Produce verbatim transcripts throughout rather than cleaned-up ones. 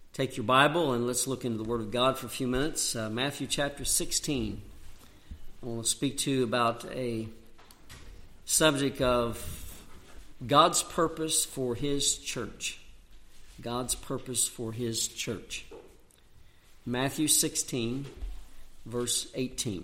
Take your Bible and let's look into the Word of God for a few minutes. Uh, Matthew chapter sixteen. I want to speak to you about a subject of God's purpose for His church. God's purpose for His church. Matthew sixteen, verse eighteen.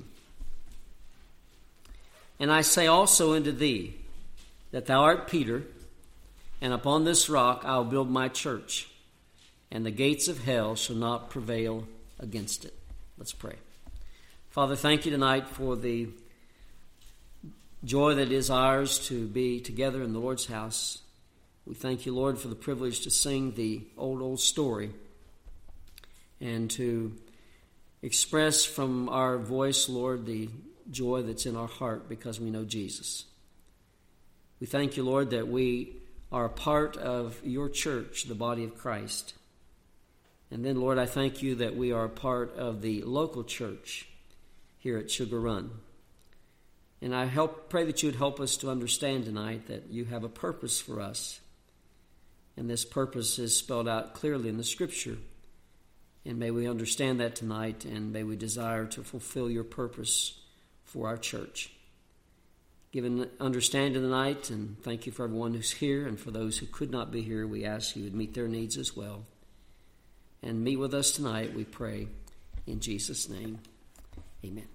And I say also unto thee, that thou art Peter, and upon this rock I will build my church, and the gates of hell shall not prevail against it. Let's pray. Father, thank you tonight for the joy that is ours to be together in the Lord's house. We thank you, Lord, for the privilege to sing the old, old story and to express from our voice, Lord, the joy that's in our heart because we know Jesus. We thank you, Lord, that we are a part of your church, the body of Christ. And then, Lord, I thank you that we are a part of the local church here at Sugar Run. And I help, pray that you would help us to understand tonight that you have a purpose for us. And this purpose is spelled out clearly in the Scripture. And may we understand that tonight, and may we desire to fulfill your purpose for our church. Give an understanding tonight, and thank you for everyone who's here, and for those who could not be here, we ask you would meet their needs as well. And meet with us tonight, we pray, in Jesus' name. Amen.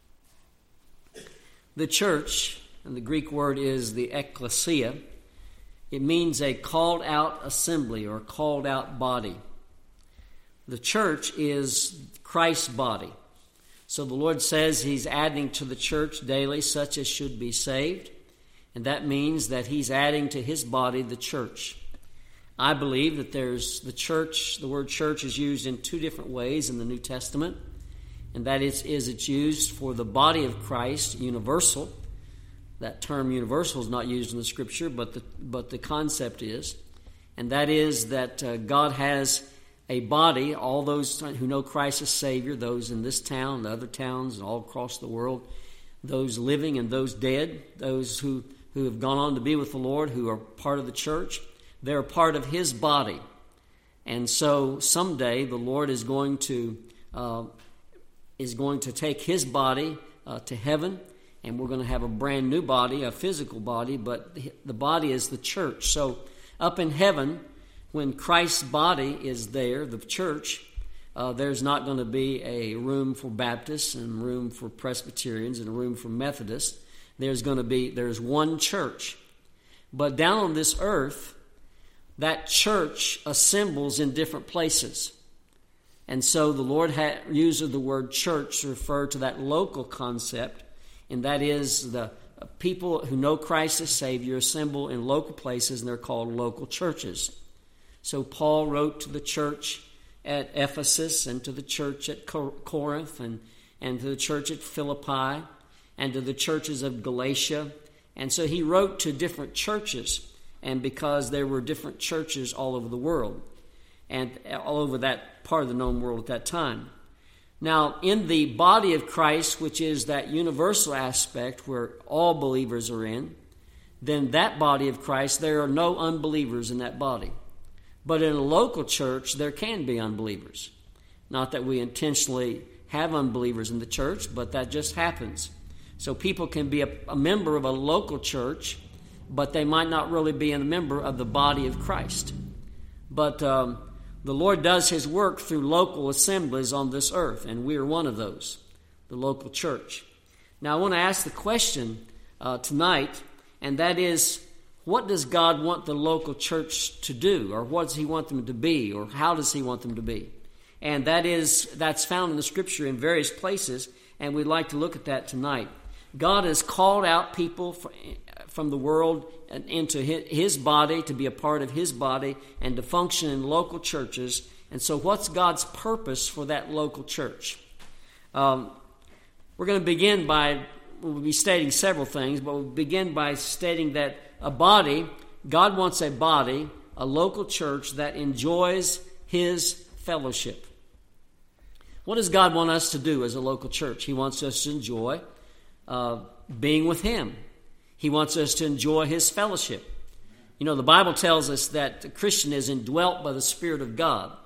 The church, and the Greek word is the ecclesia, it means a called out assembly or called out body. The church is Christ's body. So the Lord says He's adding to the church daily such as should be saved. And that means that He's adding to His body, the church. I believe that there's the church, the word church is used in two different ways in the New Testament. And that is, is it's used for the body of Christ, universal. That term universal is not used in the Scripture, but the, but the concept is. And that is that uh, God has a body, all those who know Christ as Savior, those in this town, the other towns, and all across the world, those living and those dead, those who, who have gone on to be with the Lord, who are part of the church, they're part of His body. And so someday the Lord is going to uh, is going to take His body uh, to heaven, and we're going to have a brand new body, a physical body, but the body is the church. So up in heaven, when Christ's body is there, the church, uh, there's not going to be a room for Baptists and room for Presbyterians and a room for Methodists. There's going to be, there's one church. But down on this earth, that church assembles in different places. And so the Lord ha- uses the word church to refer to that local concept, and that is the people who know Christ as Savior assemble in local places, and they're called local churches. So Paul wrote to the church at Ephesus and to the church at Corinth and, and to the church at Philippi and to the churches of Galatia. And so he wrote to different churches, and because there were different churches all over the world and all over that part of the known world at that time. Now, in the body of Christ, which is that universal aspect where all believers are in, then that body of Christ, there are no unbelievers in that body. But in a local church, there can be unbelievers. Not that we intentionally have unbelievers in the church, but that just happens. So people can be a, a member of a local church, but they might not really be a member of the body of Christ. But um, the Lord does His work through local assemblies on this earth, and we are one of those, the local church. Now, I want to ask the question uh, tonight, and that is, what does God want the local church to do, or what does He want them to be, or how does He want them to be? And that is, that's found in the Scripture in various places, and we'd like to look at that tonight. God has called out people from the world into His body, to be a part of His body, and to function in local churches. And so what's God's purpose for that local church? Um, we're going to begin by, we'll be stating several things, but we'll begin by stating that a body, God wants a body, a local church that enjoys His fellowship. What does God want us to do as a local church? He wants us to enjoy uh, being with Him. He wants us to enjoy His fellowship. You know, the Bible tells us that the Christian is indwelt by the Spirit of God.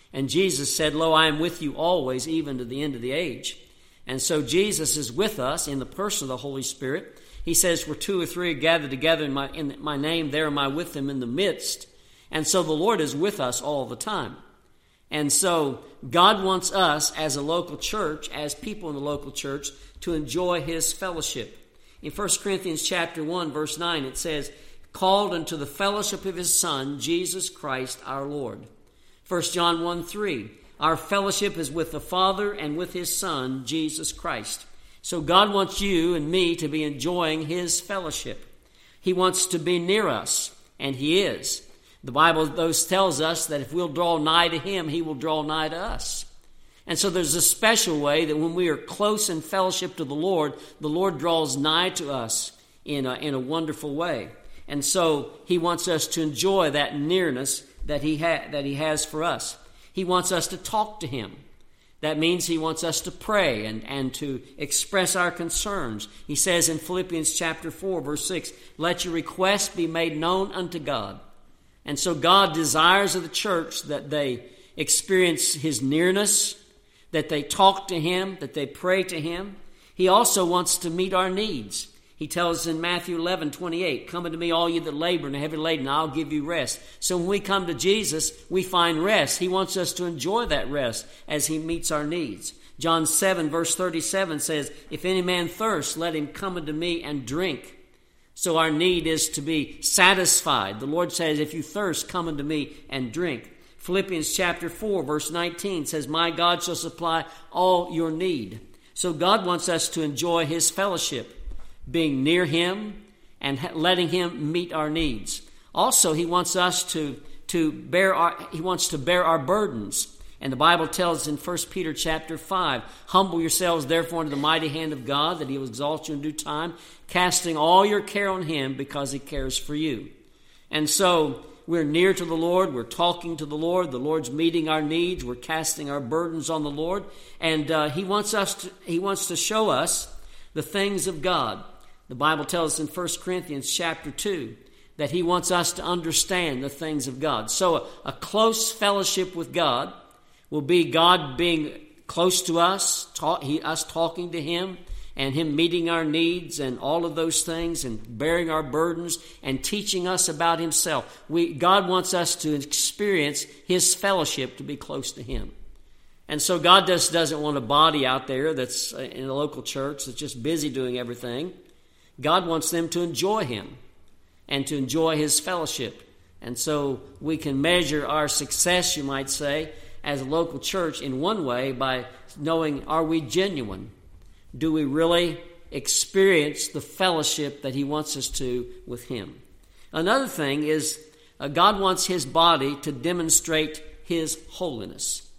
And Jesus said, "Lo, I am with you always, even to the end of the age." And so Jesus is with us in the person of the Holy Spirit. He says, "Where two or three are gathered together in my, in my name, there am I with them in the midst." And so the Lord is with us all the time. And so God wants us as a local church, as people in the local church, to enjoy His fellowship. In First Corinthians chapter one, verse nine, it says, "Called unto the fellowship of His Son, Jesus Christ our Lord." First John one three, "Our fellowship is with the Father and with His Son, Jesus Christ." So God wants you and me to be enjoying His fellowship. He wants to be near us, and He is. The Bible those tells us that if we'll draw nigh to Him, He will draw nigh to us. And so there's a special way that when we are close in fellowship to the Lord, the Lord draws nigh to us in a, in a wonderful way. And so He wants us to enjoy that nearness that he, ha- that he has for us. He wants us to talk to Him. That means He wants us to pray and, and to express our concerns. He says in Philippians chapter four, verse six, "Let your requests be made known unto God." And so God desires of the church that they experience His nearness, that they talk to Him, that they pray to Him. He also wants to meet our needs. He tells us in Matthew eleven twenty-eight, "Come unto me, all you that labor and are heavy laden, and I'll give you rest." So when we come to Jesus, we find rest. He wants us to enjoy that rest as He meets our needs. John seven, verse thirty-seven says, "If any man thirst, let him come unto me and drink." So our need is to be satisfied. The Lord says, "If you thirst, come unto me and drink." Philippians chapter four, verse nineteen says, "My God shall supply all your need." So God wants us to enjoy His fellowship, being near Him and letting Him meet our needs. Also, He wants us to, to bear our, He wants to bear our burdens. And the Bible tells us in First Peter chapter five, "Humble yourselves therefore under the mighty hand of God, that He will exalt you in due time, casting all your care on Him, because He cares for you." And so we're near to the Lord, we're talking to the Lord, the Lord's meeting our needs, we're casting our burdens on the Lord, and uh, He wants us to, He wants to show us the things of God. The Bible tells us in First Corinthians chapter two that He wants us to understand the things of God. So a, a close fellowship with God will be God being close to us, talk, he, us talking to Him, and Him meeting our needs and all of those things, and bearing our burdens and teaching us about Himself. We, God wants us to experience His fellowship, to be close to Him. And so God just doesn't want a body out there that's in a local church that's just busy doing everything. God wants them to enjoy Him and to enjoy His fellowship. And so we can measure our success, you might say, as a local church in one way by knowing, are we genuine? Do we really experience the fellowship that He wants us to with Him? Another thing is uh, God wants His body to demonstrate His holiness.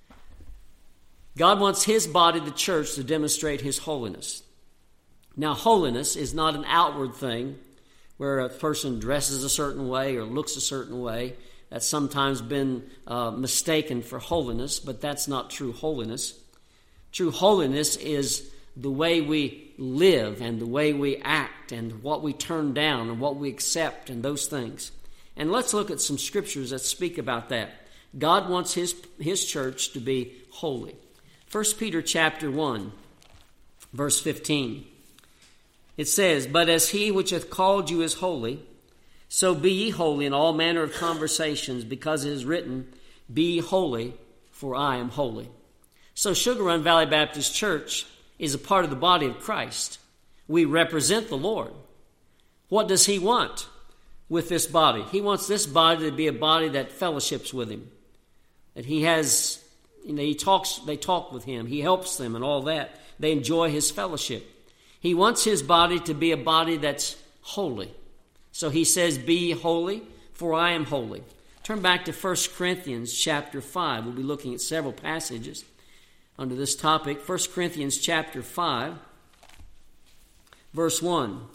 God wants His body, the church, to demonstrate His holiness. Now, holiness is not an outward thing where a person dresses a certain way or looks a certain way. That's sometimes been uh, mistaken for holiness, but that's not true holiness. True holiness is the way we live and the way we act and what we turn down and what we accept and those things. And let's look at some scriptures that speak about that. God wants His, His church to be holy. First Peter chapter one, verse fifteen. It says, "But as He which hath called you is holy, so be ye holy in all manner of conversations, because it is written, Be ye holy, for I am holy." So Sugar Run Valley Baptist Church is a part of the body of Christ. We represent the Lord. What does He want with this body? He wants this body to be a body that fellowships with Him. That He has, you know, He talks, they talk with Him. He helps them and all that. They enjoy His fellowship. He wants His body to be a body that's holy. So He says, "Be ye holy, for I am holy." Turn back to First Corinthians chapter five. We'll be looking at several passages under this topic. First Corinthians chapter five, verse one.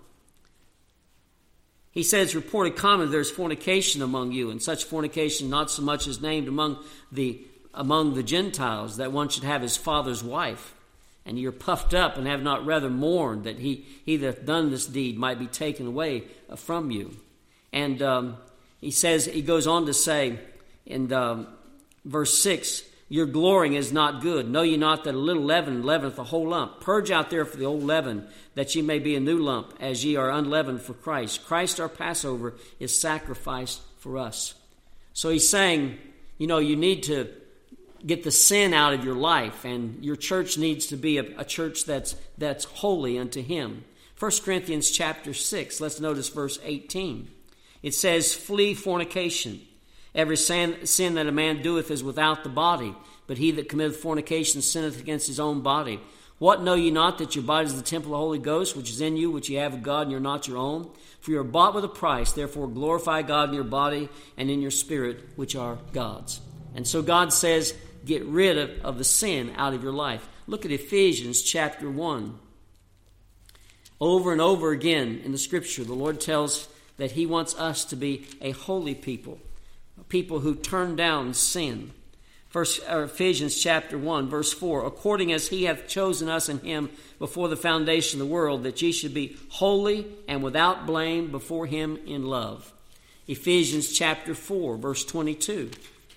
He says, "Reported common, there's fornication among you, and such fornication not so much as named among the among the Gentiles, that one should have his father's wife. And you're puffed up and have not rather mourned that he, he that hath done this deed might be taken away from you." And um, he says, he goes on to say in um, verse six, your glorying is not good. Know ye not that a little leaven leaveneth a whole lump? Purge out therefore the old leaven, that ye may be a new lump, as ye are unleavened for Christ. Christ our Passover is sacrificed for us. So he's saying, you know, you need to get the sin out of your life, and your church needs to be a, a church that's that's holy unto him. First Corinthians chapter six, let's notice verse eighteen. It says, flee fornication. Every sin, sin that a man doeth is without the body, but he that committeth fornication sinneth against his own body. What, know ye not that your body is the temple of the Holy Ghost, which is in you, which ye have of God, and you're not your own? For you are bought with a price, therefore glorify God in your body and in your spirit, which are God's. And so God says, get rid of, of the sin out of your life. Look at Ephesians chapter one. Over and over again in the Scripture, the Lord tells that he wants us to be a holy people, people who turn down sin. First, uh, Ephesians chapter one, verse four, according as he hath chosen us in him before the foundation of the world, that ye should be holy and without blame before him in love. Ephesians chapter four, verse twenty-two.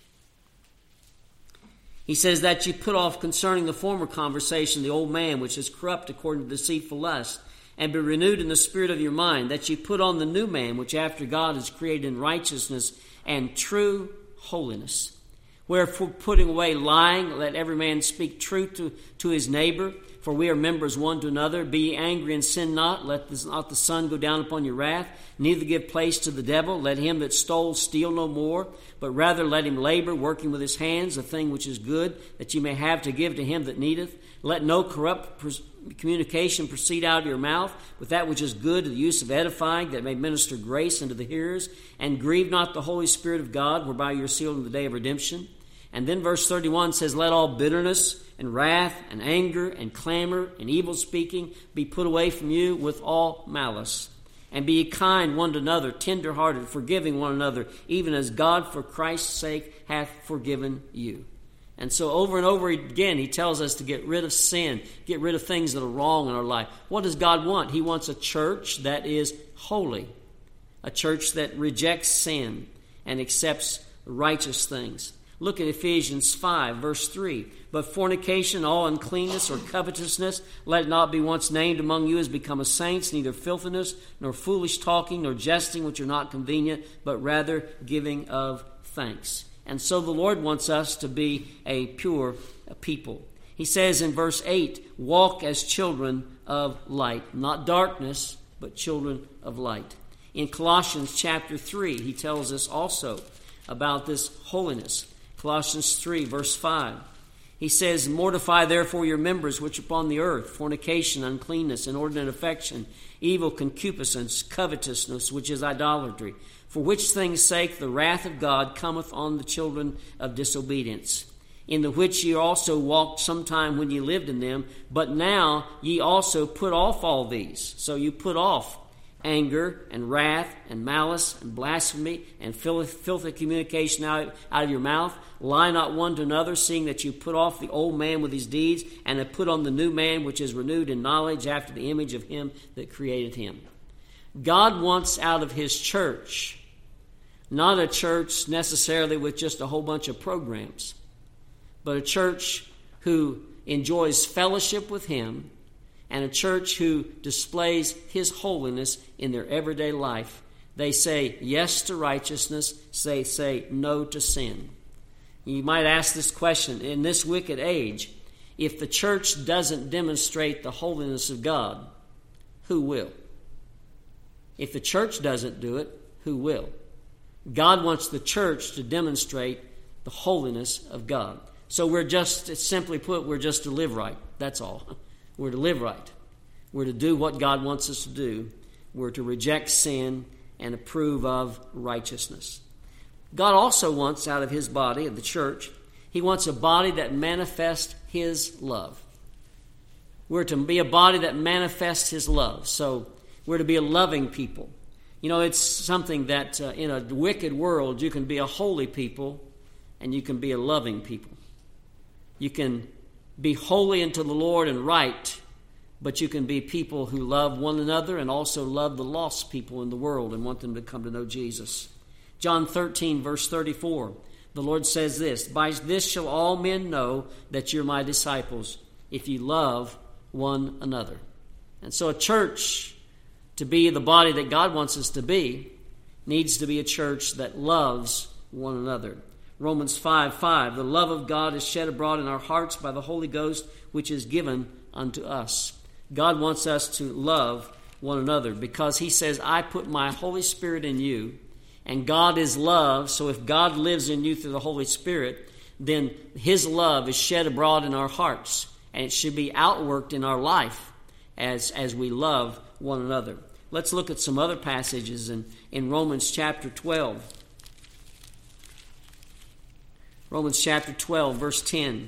He says that ye put off concerning the former conversation the old man, which is corrupt according to deceitful lust, and be renewed in the spirit of your mind, that ye put on the new man, which after God is created in righteousness and true holiness. Wherefore, putting away lying, let every man speak truth to, to his neighbor, for we are members one to another. Be ye angry and sin not. Let this, not the sun go down upon your wrath. Neither give place to the devil. Let him that stole steal no more, but rather let him labor, working with his hands, the thing which is good, that ye may have to give to him that needeth. Let no corrupt pres- communication proceed out of your mouth, with that which is good to the use of edifying, that may minister grace unto the hearers. And grieve not the Holy Spirit of God, whereby you are sealed in the day of redemption. And then verse thirty-one says, let all bitterness and wrath and anger and clamor and evil speaking be put away from you with all malice. And be ye kind one to another, tender-hearted, forgiving one another, even as God for Christ's sake hath forgiven you. And so over and over again, he tells us to get rid of sin, get rid of things that are wrong in our life. What does God want? He wants a church that is holy, a church that rejects sin and accepts righteous things. Look at Ephesians five, verse three. But fornication, all uncleanness or covetousness, let it not be once named among you as become a saints, neither filthiness, nor foolish talking, nor jesting, which are not convenient, but rather giving of thanks. And so the Lord wants us to be a pure people. He says in verse eight, walk as children of light, not darkness, but children of light. In Colossians chapter three, he tells us also about this holiness. Colossians three, verse five. He says, mortify therefore your members which are upon the earth, fornication, uncleanness, inordinate affection, evil concupiscence, covetousness, which is idolatry. For which things' sake the wrath of God cometh on the children of disobedience, in the which ye also walked sometime when ye lived in them, but now ye also put off all these. So you put off anger and wrath and malice and blasphemy and filthy communication out, out of your mouth. Lie not one to another, seeing that you put off the old man with his deeds, and have put on the new man, which is renewed in knowledge after the image of him that created him. God wants out of his church not a church necessarily with just a whole bunch of programs, but a church who enjoys fellowship with him, and a church who displays his holiness in their everyday life. They say yes to righteousness, they say no to sin. You might ask this question, in this wicked age, if the church doesn't demonstrate the holiness of God, who will? If the church doesn't do it, who will? God wants the church to demonstrate the holiness of God. So we're just, simply put, we're just to live right. That's all. We're to live right. We're to do what God wants us to do. We're to reject sin and approve of righteousness. God also wants out of his body, of the church, he wants a body that manifests his love. We're to be a body that manifests his love. So we're to be a loving people. You know, it's something that uh, in a wicked world, you can be a holy people and you can be a loving people. You can be holy unto the Lord and right, but you can be people who love one another and also love the lost people in the world and want them to come to know Jesus. John thirteen, verse thirty-four. The Lord says this, "By this shall all men know that you're my disciples, if you love one another." And so a church, to be the body that God wants us to be, needs to be a church that loves one another. Romans five five, "The love of God is shed abroad in our hearts by the Holy Ghost, which is given unto us." God wants us to love one another because he says, "I put my Holy Spirit in you," and God is love. So if God lives in you through the Holy Spirit, then his love is shed abroad in our hearts, and it should be outworked in our life as, as we love one another. Let's look at some other passages in, in Romans chapter twelve. Romans chapter twelve, verse ten.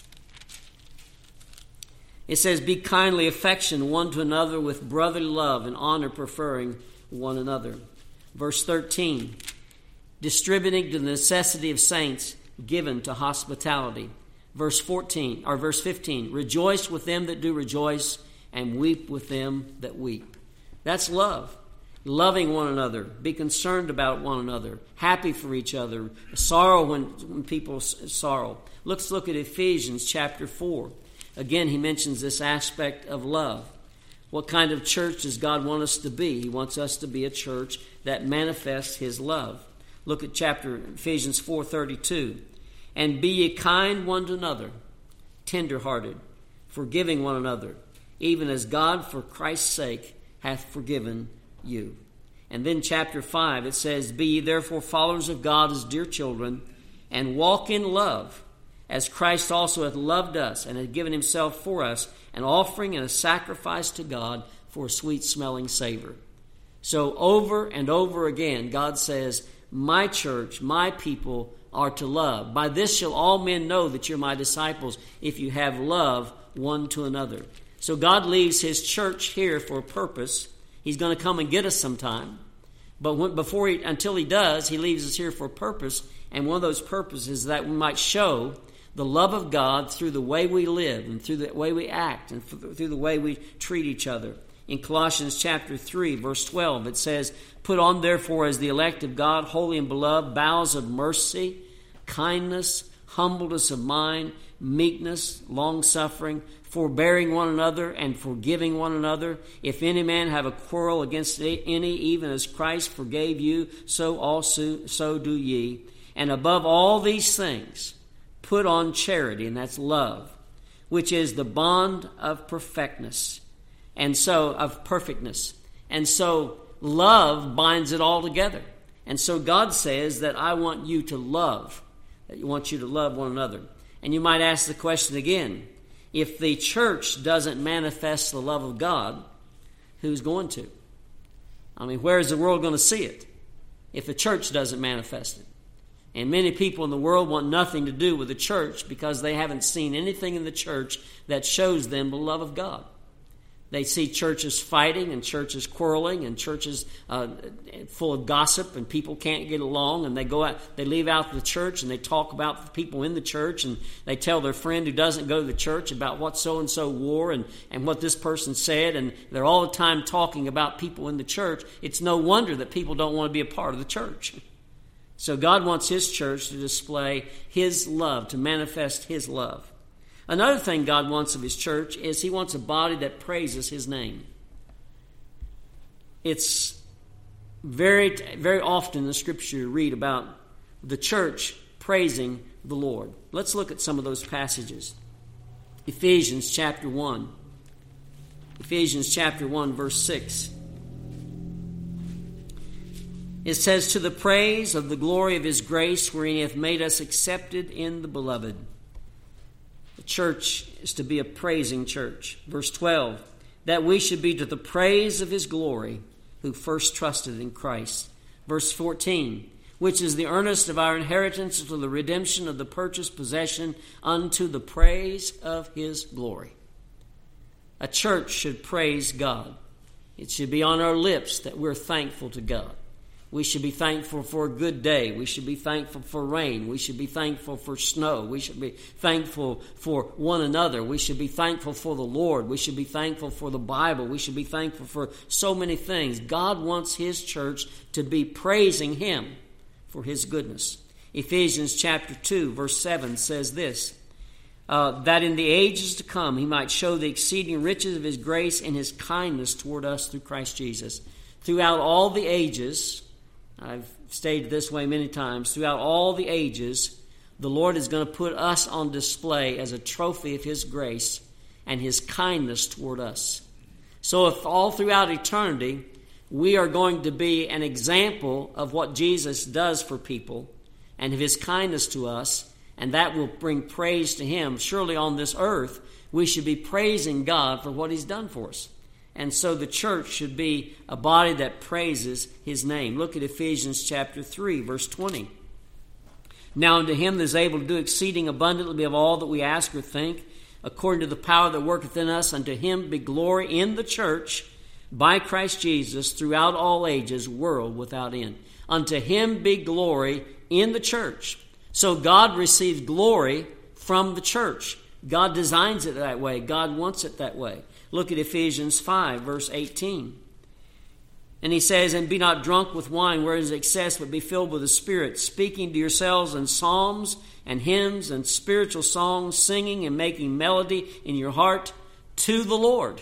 It says, "Be kindly affectioned one to another with brotherly love and honor, preferring one another." Verse thirteen, "Distributing to the necessity of saints, given to hospitality." Verse fourteen, or verse fifteen, "Rejoice with them that do rejoice, and weep with them that weep." That's love. Loving one another, be concerned about one another, happy for each other, sorrow when, when people sorrow. Let's look at Ephesians chapter four. Again, he mentions this aspect of love. What kind of church does God want us to be? He wants us to be a church that manifests his love. Look at chapter Ephesians four thirty-two. "And be ye kind one to another, tender-hearted, forgiving one another, even as God for Christ's sake hath forgiven you." And then chapter five, it says, "Be ye therefore followers of God as dear children, and walk in love, as Christ also hath loved us, and hath given himself for us, an offering and a sacrifice to God for a sweet-smelling savor." So over and over again, God says, my church, my people are to love. "By this shall all men know that you're my disciples, if you have love one to another." So God leaves his church here for a purpose. He's going to come and get us sometime. But when, before he, until he does, he leaves us here for a purpose. And one of those purposes is that we might show the love of God through the way we live and through the way we act and through the way we treat each other. In Colossians chapter three, verse twelve, it says, "Put on therefore as the elect of God, holy and beloved, bowels of mercy, kindness, humbleness of mind, meekness, long-suffering, forbearing one another and forgiving one another. If any man have a quarrel against any, even as Christ forgave you, so also so do ye. And above all these things, put on charity," and that's love, "which is the bond of perfectness." And so, of perfectness. And so, love binds it all together. And so God says that I want you to love, that you want you to love one another. And you might ask the question again, if the church doesn't manifest the love of God, who's going to? I mean, where is the world going to see it if the church doesn't manifest it? And many people in the world want nothing to do with the church because they haven't seen anything in the church that shows them the love of God. They see churches fighting and churches quarreling and churches uh, full of gossip and people can't get along, and they go out, they leave out the church and they talk about the people in the church, and they tell their friend who doesn't go to the church about what so-and-so wore and, and what this person said, and they're all the time talking about people in the church. It's no wonder that people don't want to be a part of the church. So God wants his church to display his love, to manifest his love. Another thing God wants of his church is he wants a body that praises his name. It's very, very often in the scripture you read about the church praising the Lord. Let's look at some of those passages. Ephesians chapter one. Ephesians chapter one, verse six. It says, "To the praise of the glory of his grace, wherein he hath made us accepted in the beloved." The church is to be a praising church. Verse twelve, "That we should be to the praise of his glory, who first trusted in Christ." Verse fourteen, "Which is the earnest of our inheritance unto the redemption of the purchased possession, unto the praise of his glory." A church should praise God. It should be on our lips that we're thankful to God. We should be thankful for a good day. We should be thankful for rain. We should be thankful for snow. We should be thankful for one another. We should be thankful for the Lord. We should be thankful for the Bible. We should be thankful for so many things. God wants his church to be praising him for his goodness. Ephesians chapter two, verse seven says this, uh, that in the ages to come he might show the exceeding riches of his grace and his kindness toward us through Christ Jesus. Throughout all the ages, I've stated this way many times, throughout all the ages, the Lord is going to put us on display as a trophy of his grace and his kindness toward us. So if all throughout eternity we are going to be an example of what Jesus does for people and of his kindness to us, and that will bring praise to him, surely on this earth we should be praising God for what he's done for us. And so the church should be a body that praises his name. Look at Ephesians chapter three, verse twenty. Now unto him that is able to do exceeding abundantly above all that we ask or think, according to the power that worketh in us, unto him be glory in the church by Christ Jesus throughout all ages, world without end. Unto him be glory in the church. So God receives glory from the church. God designs it that way. God wants it that way. Look at Ephesians five, verse eighteen. And he says, and be not drunk with wine wherein is excess, but be filled with the Spirit, speaking to yourselves in psalms and hymns and spiritual songs, singing and making melody in your heart to the Lord.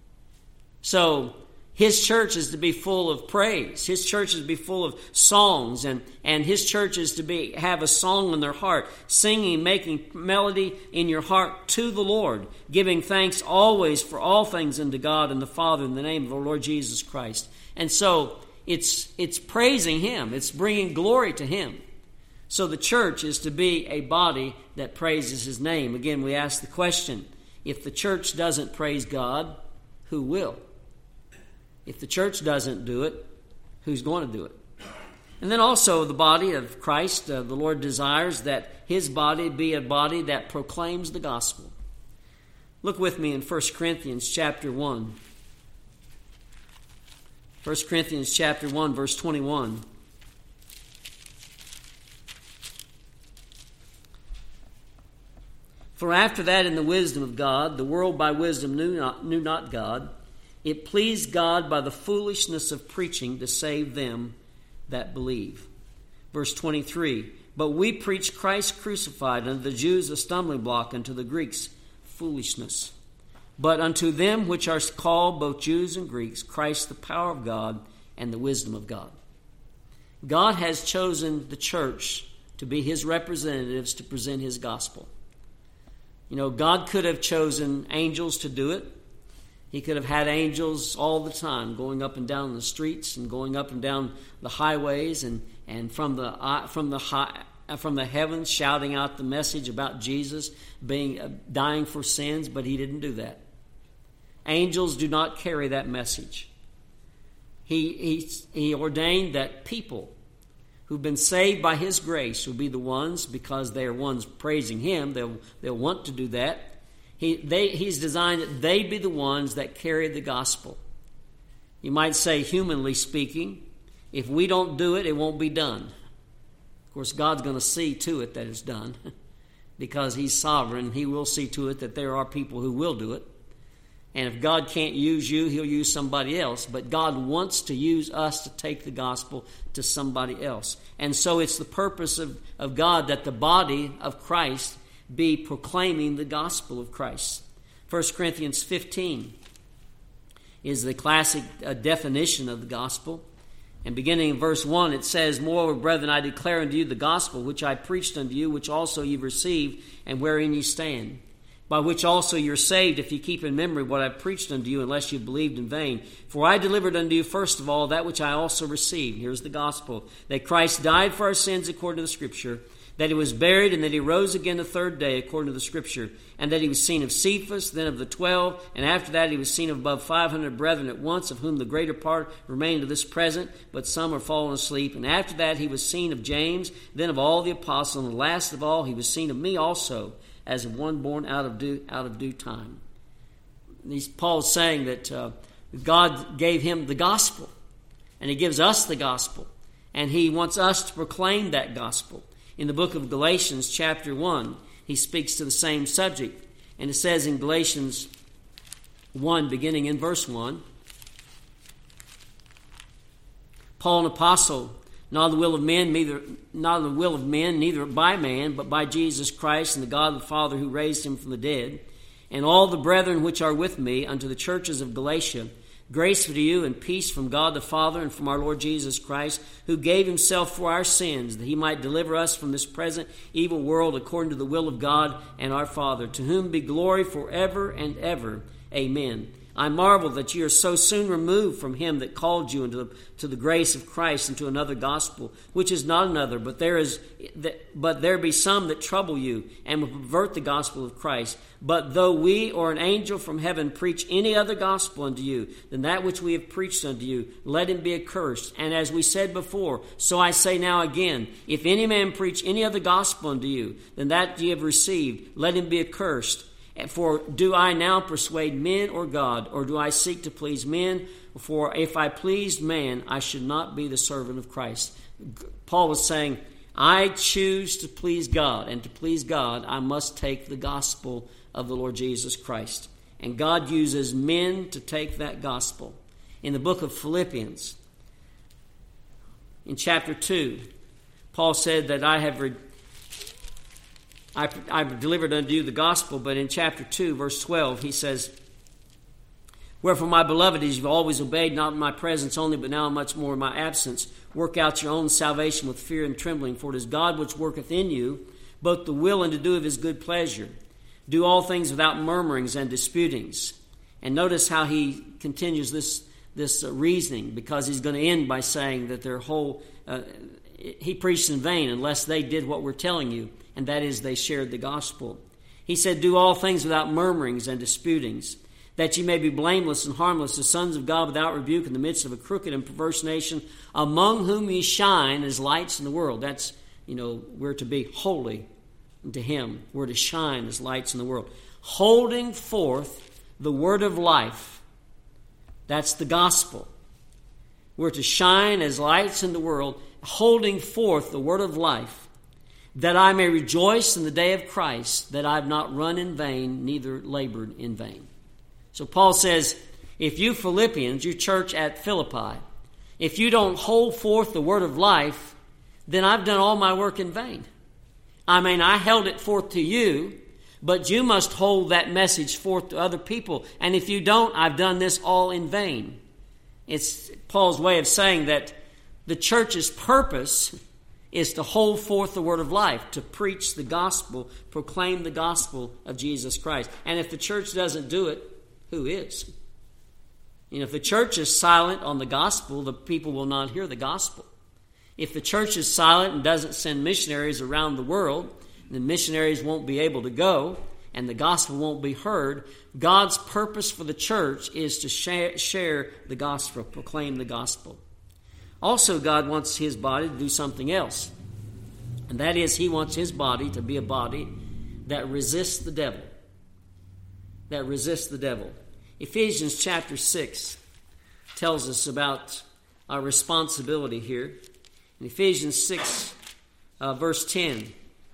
So his church is to be full of praise. His church is to be full of songs, and, and his church is to be have a song in their heart, singing, making melody in your heart to the Lord, giving thanks always for all things unto God and the Father in the name of the Lord Jesus Christ. And so it's it's praising him. It's bringing glory to him. So the church is to be a body that praises his name. Again, we ask the question, if the church doesn't praise God, who will? If the church doesn't do it, who's going to do it? And then also the body of Christ, uh, the Lord desires that his body be a body that proclaims the gospel. Look with me in First Corinthians chapter one. First Corinthians chapter one, verse twenty-one. For after that, in the wisdom of God, the world by wisdom knew not, knew not God. It pleased God by the foolishness of preaching to save them that believe. Verse twenty-three, but we preach Christ crucified, unto the Jews a stumbling block, unto the Greeks foolishness. But unto them which are called, both Jews and Greeks, Christ the power of God and the wisdom of God. God has chosen the church to be his representatives to present his gospel. You know, God could have chosen angels to do it. He could have had angels all the time going up and down the streets and going up and down the highways and, and from the uh, from the high, uh, from the heavens shouting out the message about Jesus being uh, dying for sins, but he didn't do that. Angels do not carry that message. He he he ordained that people who've been saved by his grace will be the ones, because they are ones praising him. They'll they'll want to do that. He, they, he's designed that they be the ones that carry the gospel. You might say, humanly speaking, if we don't do it, it won't be done. Of course, God's going to see to it that it's done because he's sovereign. He will see to it that there are people who will do it. And if God can't use you, he'll use somebody else. But God wants to use us to take the gospel to somebody else. And so it's the purpose of, of God that the body of Christ be proclaiming the gospel of Christ. First Corinthians fifteen is the classic uh, definition of the gospel. And beginning in verse one, it says, moreover, brethren, I declare unto you the gospel which I preached unto you, which also ye received, and wherein ye stand, by which also you're saved, if you keep in memory what I preached unto you, unless you believed in vain. For I delivered unto you first of all that which I also received. Here's the gospel: that Christ died for our sins according to the Scripture, that he was buried, and that he rose again the third day according to the Scripture, and that he was seen of Cephas, then of the twelve, and after that he was seen of above five hundred brethren at once, of whom the greater part remain to this present, but some are fallen asleep. And after that he was seen of James, then of all the apostles, and last of all he was seen of me also, as of one born out of due, out of due time. These, Paul's saying that uh, God gave him the gospel, and he gives us the gospel, and he wants us to proclaim that gospel. In the book of Galatians, chapter one, he speaks to the same subject. And it says in Galatians one, beginning in verse one, Paul, an apostle, Not of the will of men, neither not of the will of men, neither by man, but by Jesus Christ and the God the Father who raised him from the dead. And all the brethren which are with me unto the churches of Galatia, grace to you and peace from God the Father and from our Lord Jesus Christ, who gave himself for our sins, that he might deliver us from this present evil world according to the will of God and our Father, to whom be glory forever and ever. Amen. I marvel that you are so soon removed from him that called you into the, to the grace of Christ, into another gospel, which is not another, but there is, but there be some that trouble you and will pervert the gospel of Christ. But though we or an angel from heaven preach any other gospel unto you than that which we have preached unto you, let him be accursed. And as we said before, so I say now again, if any man preach any other gospel unto you than that ye have received, let him be accursed. For do I now persuade men or God, or do I seek to please men? For if I pleased man, I should not be the servant of Christ. Paul was saying, I choose to please God, and to please God, I must take the gospel of the Lord Jesus Christ. And God uses men to take that gospel. In the book of Philippians, in chapter two, Paul said that I have re- I, I delivered unto you the gospel, but in chapter two, verse twelve, he says, wherefore, my beloved, as you've always obeyed, not in my presence only, but now much more in my absence, work out your own salvation with fear and trembling, for it is God which worketh in you, both to will and to do of his good pleasure. Do all things without murmurings and disputings. And notice how he continues this, this uh, reasoning, because he's going to end by saying that their whole, uh, he preached in vain unless they did what we're telling you, and that is they shared the gospel. He said, do all things without murmurings and disputings, that ye may be blameless and harmless, the sons of God without rebuke in the midst of a crooked and perverse nation, among whom ye shine as lights in the world. That's, you know, we're to be holy to him. We're to shine as lights in the world. Holding forth the word of life. That's the gospel. We're to shine as lights in the world, holding forth the word of life, that I may rejoice in the day of Christ, that I have not run in vain, neither labored in vain. So Paul says, if you Philippians, you church at Philippi, if you don't hold forth the word of life, then I've done all my work in vain. I mean, I held it forth to you, but you must hold that message forth to other people. And if you don't, I've done this all in vain. It's Paul's way of saying that the church's purpose is to hold forth the word of life, to preach the gospel, proclaim the gospel of Jesus Christ. And if the church doesn't do it, who is? You know, if the church is silent on the gospel, the people will not hear the gospel. If the church is silent and doesn't send missionaries around the world, the missionaries won't be able to go and the gospel won't be heard. God's purpose for the church is to share, share the gospel, proclaim the gospel. Also, God wants his body to do something else. And that is, he wants his body to be a body that resists the devil. That resists the devil. Ephesians chapter six tells us about our responsibility here. In Ephesians six, uh, verse ten,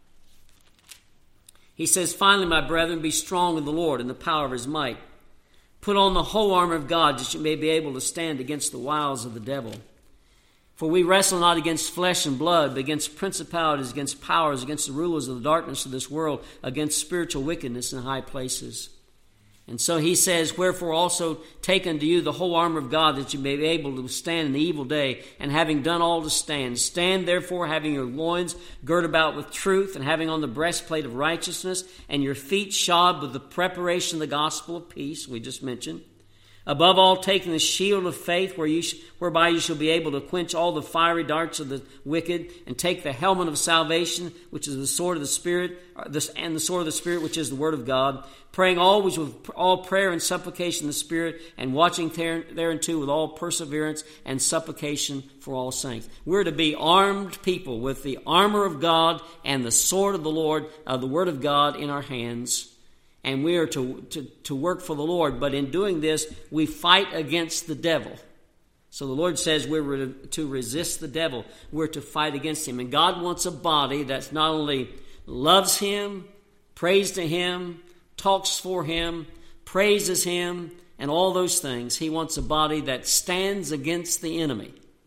he says, finally, my brethren, be strong in the Lord and the power of his might. Put on the whole armor of God, that you may be able to stand against the wiles of the devil. For we wrestle not against flesh and blood, but against principalities, against powers, against the rulers of the darkness of this world, against spiritual wickedness in high places. And so he says, wherefore also take unto you the whole armor of God, that you may be able to stand in the evil day, and having done all to stand. Stand therefore, having your loins girt about with truth, and having on the breastplate of righteousness, and your feet shod with the preparation of the gospel of peace, we just mentioned. Above all, taking the shield of faith, where you sh- whereby you shall be able to quench all the fiery darts of the wicked, and take the helmet of salvation, which is the sword of the Spirit, and the sword of the Spirit, which is the word of God, praying always with all prayer and supplication in the Spirit, and watching thereunto with all perseverance and supplication for all saints. We're to be armed people with the armor of God and the sword of the Lord, uh, the word of God in our hands. And we are to, to, to work for the Lord. But in doing this, we fight against the devil. So the Lord says we're to resist the devil. We're to fight against him. And God wants a body that not only loves him, prays to him, talks for him, praises him, and all those things. He wants a body that stands against the enemy.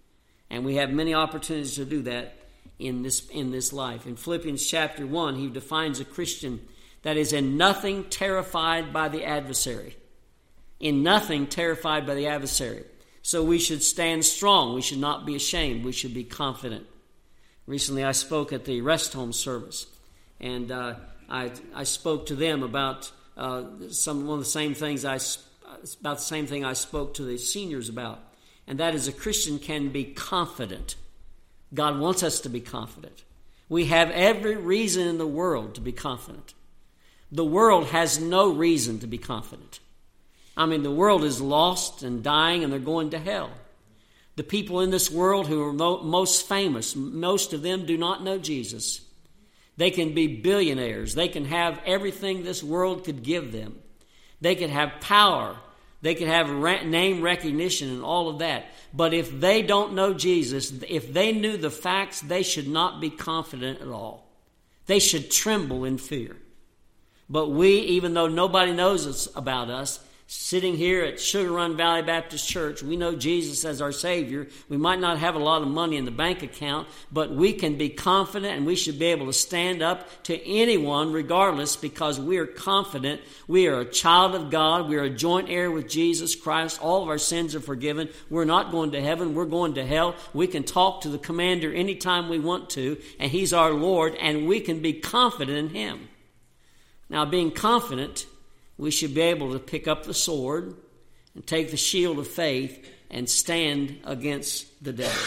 And we have many opportunities to do that in this in this life. In Philippians chapter one, he defines a Christian that is in nothing terrified by the adversary. In nothing terrified by the adversary. So we should stand strong. We should not be ashamed. We should be confident. Recently I spoke at the rest home service, and uh, I I spoke to them about uh, some one of the same things I about the same thing I spoke to the seniors about, and that is a Christian can be confident. God wants us to be confident. We have every reason in the world to be confident. The world has no reason to be confident. I mean, the world is lost and dying, and they're going to hell. The people in this world who are mo- most famous, most of them do not know Jesus. They can be billionaires. They can have everything this world could give them. They could have power. They could have ra- name recognition and all of that. But if they don't know Jesus, if they knew the facts, they should not be confident at all. They should tremble in fear. But we, even though nobody knows us, about us, sitting here at Sugar Run Valley Baptist Church, we know Jesus as our Savior. We might not have a lot of money in the bank account, but we can be confident, and we should be able to stand up to anyone regardless, because we are confident. We are a child of God. We are a joint heir with Jesus Christ. All of our sins are forgiven. We're not going to heaven. We're going to hell. We can talk to the commander anytime we want to, and he's our Lord, and we can be confident in him. Now, being confident, we should be able to pick up the sword and take the shield of faith and stand against the devil.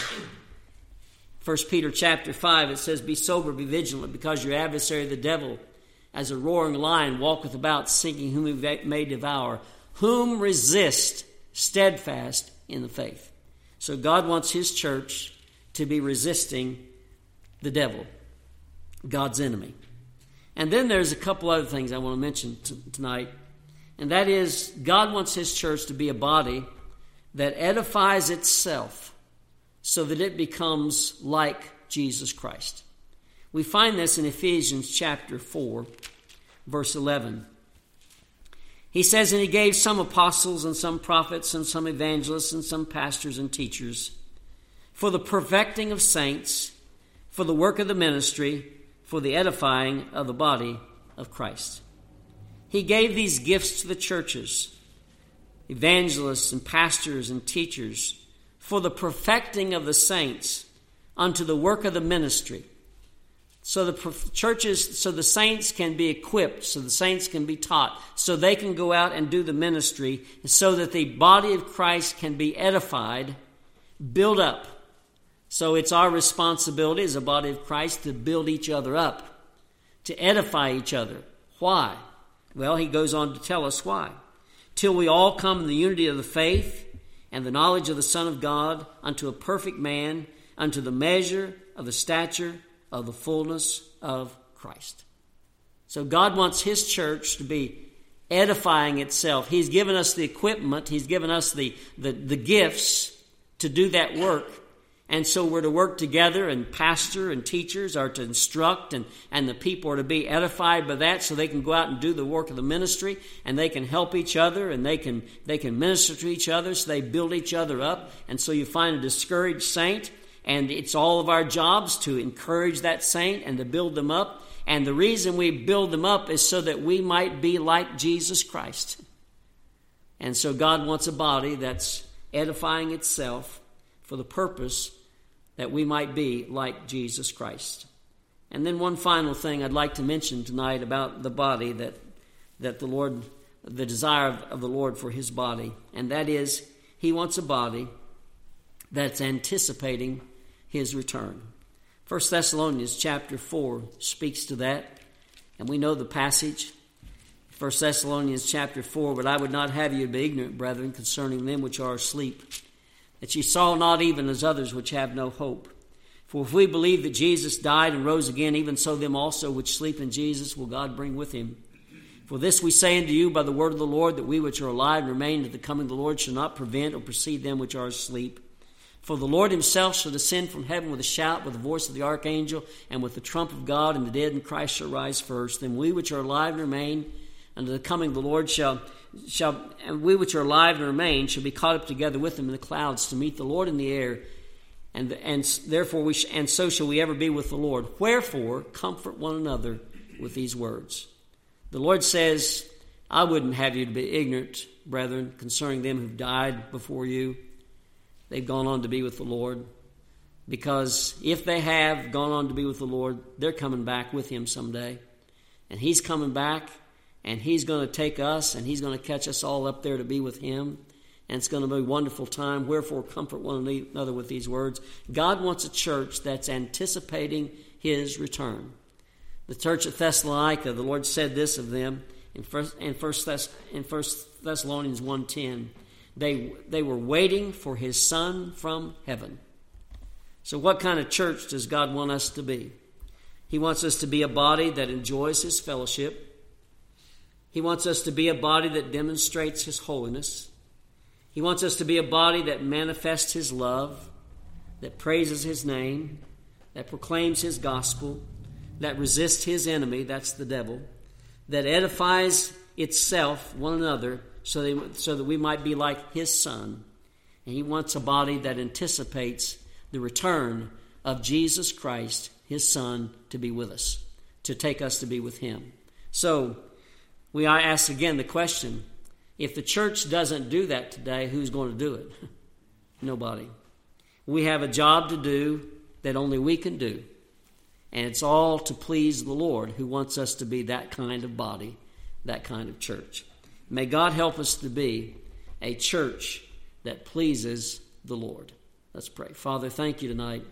First Peter chapter five, it says, "Be sober, be vigilant, because your adversary the devil, as a roaring lion, walketh about, seeking whom he may devour. Whom resist, steadfast in the faith." So God wants his church to be resisting the devil, God's enemy. And then there's a couple other things I want to mention t- tonight. And that is, God wants his church to be a body that edifies itself so that it becomes like Jesus Christ. We find this in Ephesians chapter four, verse eleven. He says, "And he gave some apostles and some prophets and some evangelists and some pastors and teachers for the perfecting of saints, for the work of the ministry, for the edifying of the body of Christ." He gave these gifts to the churches, evangelists and pastors and teachers, for the perfecting of the saints unto the work of the ministry. So the churches, so the saints can be equipped, so the saints can be taught, so they can go out and do the ministry, so that the body of Christ can be edified, built up. So it's our responsibility as a body of Christ to build each other up, to edify each other. Why? Well, he goes on to tell us why. "Till we all come in the unity of the faith and the knowledge of the Son of God, unto a perfect man, unto the measure of the stature of the fullness of Christ." So God wants his church to be edifying itself. He's given us the equipment. He's given us the, the, the gifts to do that work. And so we're to work together, and pastor and teachers are to instruct, and, and the people are to be edified by that, so they can go out and do the work of the ministry, and they can help each other, and they can they can minister to each other, so they build each other up. And so you find a discouraged saint, and it's all of our jobs to encourage that saint and to build them up. And the reason we build them up is so that we might be like Jesus Christ. And so God wants a body that's edifying itself for the purpose that we might be like Jesus Christ. And then one final thing I'd like to mention tonight about the body that that the Lord, the desire of, of the Lord for his body, and that is, he wants a body that's anticipating his return. First Thessalonians chapter four speaks to that, and we know the passage. First Thessalonians chapter four, "But I would not have you be ignorant, brethren, concerning them which are asleep, that ye saw not even as others which have no hope. For if we believe that Jesus died and rose again, even so them also which sleep in Jesus will God bring with him. For this we say unto you by the word of the Lord, that we which are alive and remain to the coming of the Lord shall not prevent or precede them which are asleep. For the Lord himself shall descend from heaven with a shout, with the voice of the archangel, and with the trump of God, and the dead in Christ shall rise first. Then we which are alive and remain unto the coming of the Lord shall, shall and we which are alive and remain shall be caught up together with them in the clouds to meet the Lord in the air. and and therefore we sh- and so shall we ever be with the Lord. Wherefore, comfort one another with these words. The Lord says, I wouldn't have you to be ignorant, brethren, concerning them who've died before you. They've gone on to be with the Lord. Because if they have gone on to be with the Lord, they're coming back with him someday. And he's coming back, and he's going to take us, and he's going to catch us all up there to be with him. And it's going to be a wonderful time. Wherefore, comfort one another with these words. God wants a church that's anticipating his return. The church at Thessalonica, the Lord said this of them in First in First, Thess, in First Thessalonians one ten. They they were waiting for his Son from heaven. So what kind of church does God want us to be? He wants us to be a body that enjoys his fellowship. He wants us to be a body that demonstrates his holiness. He wants us to be a body that manifests his love, that praises his name, that proclaims his gospel, that resists his enemy, that's the devil, that edifies itself, one another, so that, so that we might be like his Son. And he wants a body that anticipates the return of Jesus Christ, his Son, to be with us, to take us to be with him. So, we I ask again the question, if the church doesn't do that today, who's going to do it? Nobody. We have a job to do that only we can do. And it's all to please the Lord, who wants us to be that kind of body, that kind of church. May God help us to be a church that pleases the Lord. Let's pray. Father, thank you tonight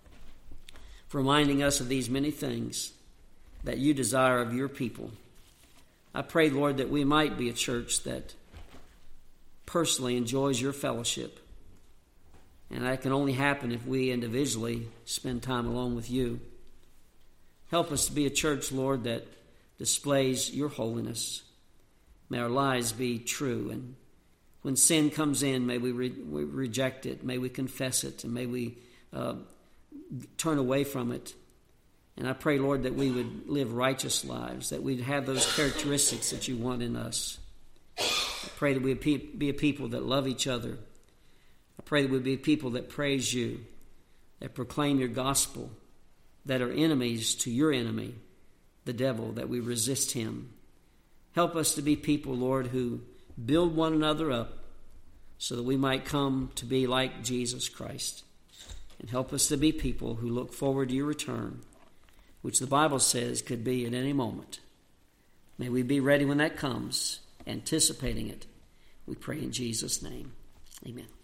for reminding us of these many things that you desire of your people. I pray, Lord, that we might be a church that personally enjoys your fellowship. And that can only happen if we individually spend time alone with you. Help us to be a church, Lord, that displays your holiness. May our lives be true. And when sin comes in, may we, re- we reject it. May we confess it. And may we uh, turn away from it. And I pray, Lord, that we would live righteous lives, that we'd have those characteristics that you want in us. I pray that we'd be a people that love each other. I pray that we'd be people that praise you, that proclaim your gospel, that are enemies to your enemy, the devil, that we resist him. Help us to be people, Lord, who build one another up so that we might come to be like Jesus Christ. And help us to be people who look forward to your return, which the Bible says could be at any moment. May we be ready when that comes, anticipating it. We pray in Jesus' name. Amen.